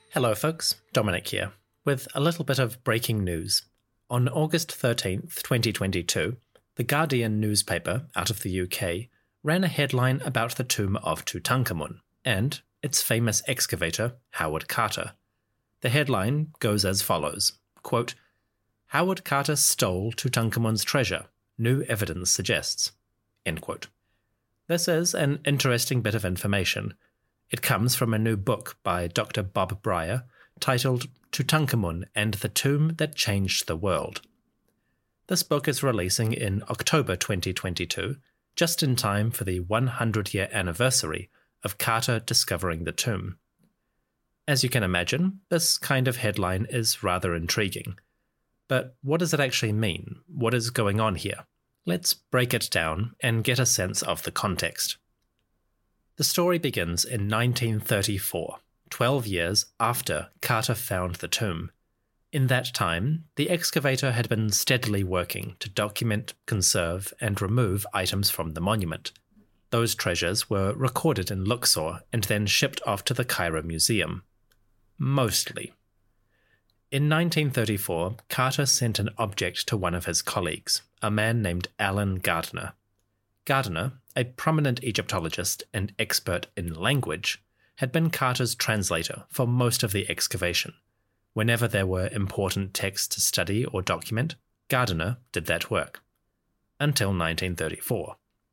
Hello folks, Dominic here, with a little bit of breaking news. On August 13th, 2022, the Guardian newspaper out of the UK ran a headline about the tomb of Tutankhamun and its famous excavator, Howard Carter. The headline goes as follows, quote, "Howard Carter stole Tutankhamun's treasure, new evidence suggests," end quote. This is an interesting bit of information. It comes from a new book by Dr. Bob Brier titled Tutankhamun and the Tomb That Changed the World. This book is releasing in October 2022, just in time for the 100-year anniversary of Carter discovering the tomb. As you can imagine, this kind of headline is rather intriguing. But what does it actually mean? What is going on here? Let's break it down and get a sense of the context. The story begins in 1934, 12 years after Carter found the tomb. In that time, the excavator had been steadily working to document, conserve, and remove items from the monument. Those treasures were recorded in Luxor and then shipped off to the Cairo Museum. Mostly. In 1934, Carter sent an object to one of his colleagues, a man named Alan Gardner. Gardner, a prominent Egyptologist and expert in language, had been Carter's translator for most of the excavation. Whenever there were important texts to study or document, Gardner did that work. Until 1934.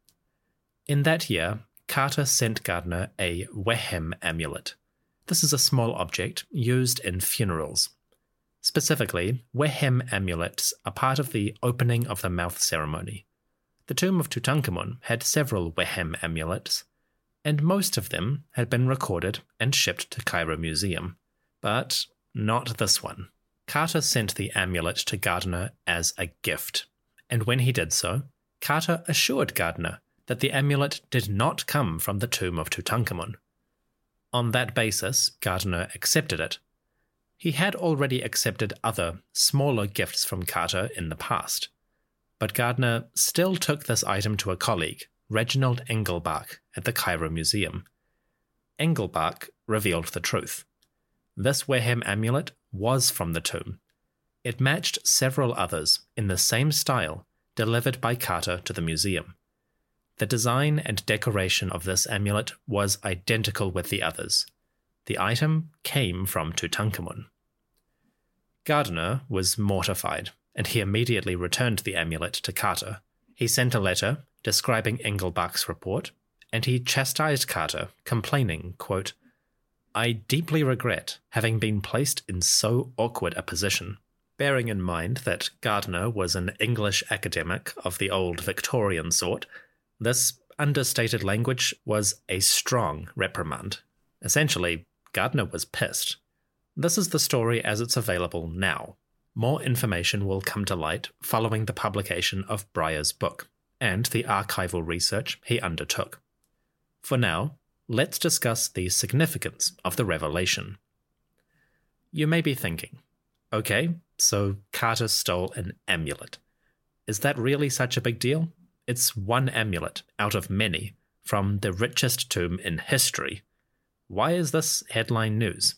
In that year, Carter sent Gardner a Wehem amulet. This is a small object used in funerals. Specifically, Wehem amulets are part of the opening of the mouth ceremony. The tomb of Tutankhamun had several Wehem amulets, and most of them had been recorded and shipped to Cairo Museum. But not this one. Carter sent the amulet to Gardner as a gift, and when he did so, Carter assured Gardner that the amulet did not come from the tomb of Tutankhamun. On that basis, Gardner accepted it. He had already accepted other, smaller gifts from Carter in the past. But Gardner still took this item to a colleague, Reginald Engelbach, at the Cairo Museum. Engelbach revealed the truth. This Wehem amulet was from the tomb. It matched several others in the same style delivered by Carter to the museum. The design and decoration of this amulet was identical with the others. The item came from Tutankhamun. Gardner was mortified, and he immediately returned the amulet to Carter. He sent a letter describing Engelbach's report, and he chastised Carter, complaining, quote, "I deeply regret having been placed in so awkward a position." Bearing in mind that Gardner was an English academic of the old Victorian sort, this understated language was a strong reprimand. Essentially, Gardner was pissed. This is the story as it's available now. More information will come to light following the publication of Brier's book and the archival research he undertook. For now, let's discuss the significance of the revelation. You may be thinking, okay, so Carter stole an amulet. Is that really such a big deal? It's one amulet out of many from the richest tomb in history. Why is this headline news?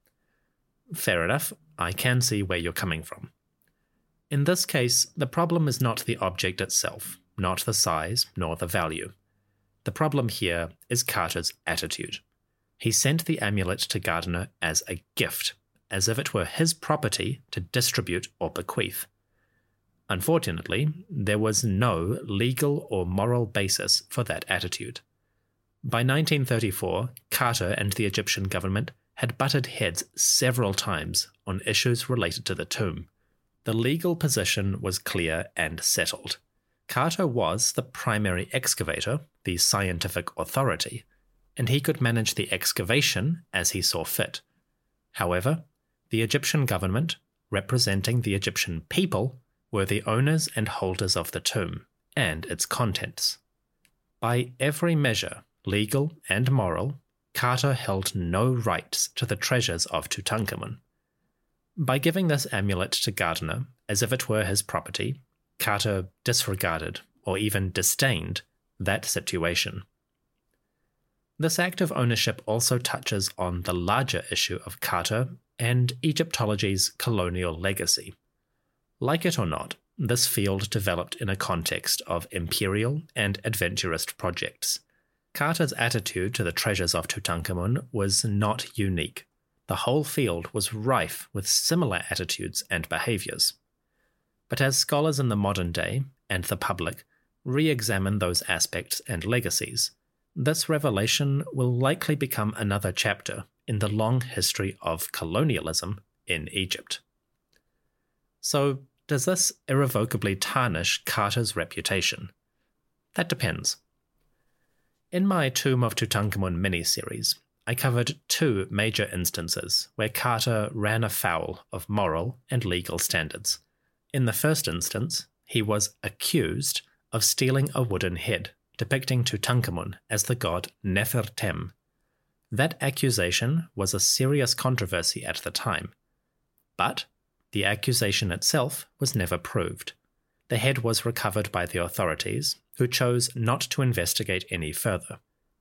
Fair enough, I can see where you're coming from. In this case, the problem is not the object itself, not the size, nor the value. The problem here is Carter's attitude. He sent the amulet to Gardner as a gift, as if it were his property to distribute or bequeath. Unfortunately, there was no legal or moral basis for that attitude. By 1934, Carter and the Egyptian government had butted heads several times on issues related to the tomb. The legal position was clear and settled. Carter was the primary excavator, the scientific authority, and he could manage the excavation as he saw fit. However, the Egyptian government, representing the Egyptian people, were the owners and holders of the tomb and its contents. By every measure, legal and moral, Carter held no rights to the treasures of Tutankhamun. By giving this amulet to Gardner as if it were his property, Carter disregarded or even disdained that situation. This act of ownership also touches on the larger issue of Carter and Egyptology's colonial legacy. Like it or not, this field developed in a context of imperial and adventurist projects. Carter's attitude to the treasures of Tutankhamun was not unique. The whole field was rife with similar attitudes and behaviours. But as scholars in the modern day, and the public, re-examine those aspects and legacies, this revelation will likely become another chapter in the long history of colonialism in Egypt. So, does this irrevocably tarnish Carter's reputation? That depends. In my Tomb of Tutankhamun mini-series, I covered two major instances where Carter ran afoul of moral and legal standards. In the first instance, he was accused of stealing a wooden head depicting Tutankhamun as the god Nefertem. That accusation was a serious controversy at the time, but the accusation itself was never proved. The head was recovered by the authorities, who chose not to investigate any further.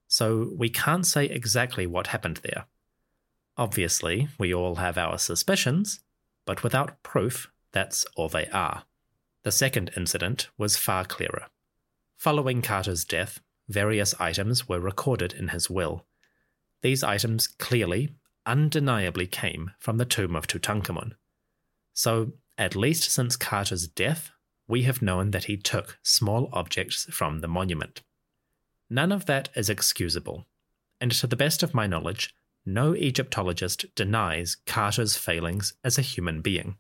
So we can't say exactly what happened there. Obviously, we all have our suspicions, but without proof, that's all they are. The second incident was far clearer. Following Carter's death, various items were recorded in his will. These items clearly, undeniably came from the tomb of Tutankhamun. So, at least since Carter's death, we have known that he took small objects from the monument. None of that is excusable, and to the best of my knowledge, no Egyptologist denies Carter's failings as a human being.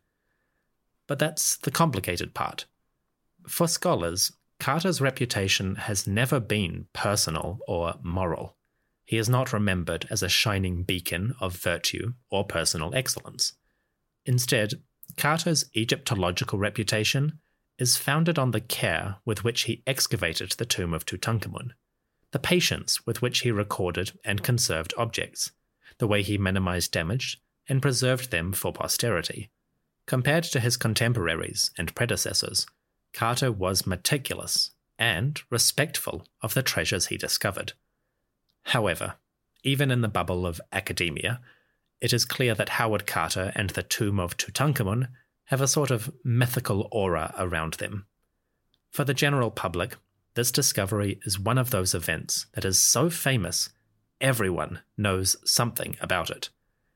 But that's the complicated part. For scholars, Carter's reputation has never been personal or moral. He is not remembered as a shining beacon of virtue or personal excellence. Instead, Carter's Egyptological reputation is founded on the care with which he excavated the tomb of Tutankhamun, the patience with which he recorded and conserved objects, the way he minimized damage and preserved them for posterity. Compared to his contemporaries and predecessors, Carter was meticulous and respectful of the treasures he discovered. However, even in the bubble of academia, it is clear that Howard Carter and the tomb of Tutankhamun have a sort of mythical aura around them. For the general public, this discovery is one of those events that is so famous, everyone knows something about it.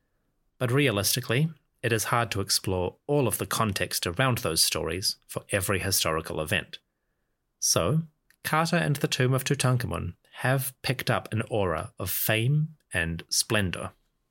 But realistically, it is hard to explore all of the context around those stories for every historical event. So, Carter and the tomb of Tutankhamun have picked up an aura of fame and splendor.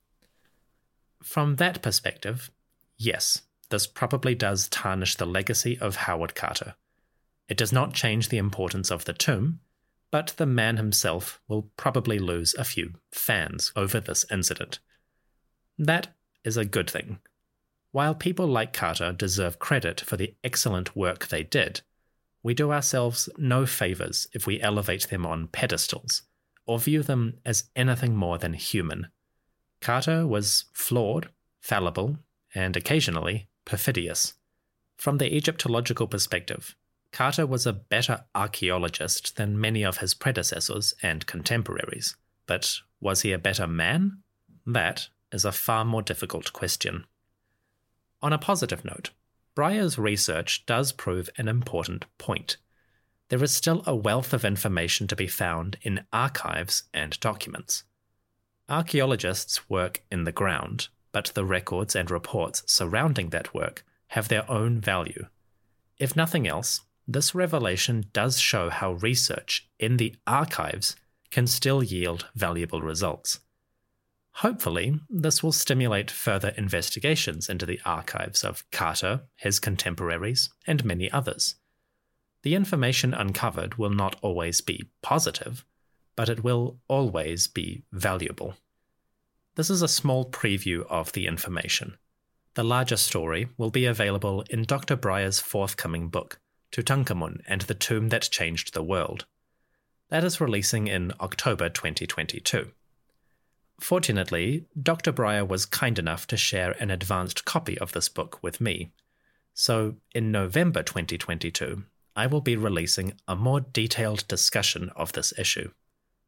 From that perspective, yes, this probably does tarnish the legacy of Howard Carter. It does not change the importance of the tomb, but the man himself will probably lose a few fans over this incident. That is a good thing. While people like Carter deserve credit for the excellent work they did, we do ourselves no favours if we elevate them on pedestals, or view them as anything more than human. Carter was flawed, fallible, and occasionally perfidious. From the Egyptological perspective, Carter was a better archaeologist than many of his predecessors and contemporaries. But was he a better man? That is a far more difficult question. On a positive note, Breyer's research does prove an important point. There is still a wealth of information to be found in archives and documents. Archaeologists work in the ground, but the records and reports surrounding that work have their own value. If nothing else, this revelation does show how research in the archives can still yield valuable results. Hopefully, this will stimulate further investigations into the archives of Carter, his contemporaries, and many others. The information uncovered will not always be positive, but it will always be valuable. This is a small preview of the information. The larger story will be available in Dr. Breyer's forthcoming book, Tutankhamun and the Tomb That Changed the World. That is releasing in October 2022. Fortunately, Dr. Breyer was kind enough to share an advanced copy of this book with me. So, in November 2022, I will be releasing a more detailed discussion of this issue.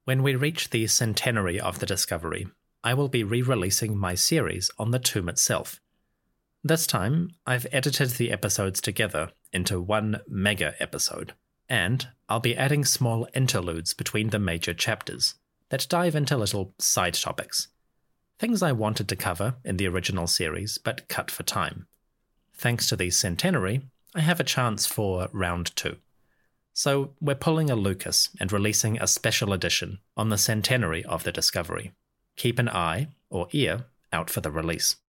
When we reach the centenary of the discovery, I will be re-releasing my series on the tomb itself. This time, I've edited the episodes together into one mega episode, and I'll be adding small interludes between the major chapters that dive into little side topics. Things I wanted to cover in the original series but cut for time. Thanks to the centenary, I have a chance for round 2. So we're pulling a Lucas and releasing a special edition on the centenary of the discovery. Keep an eye or ear out for the release.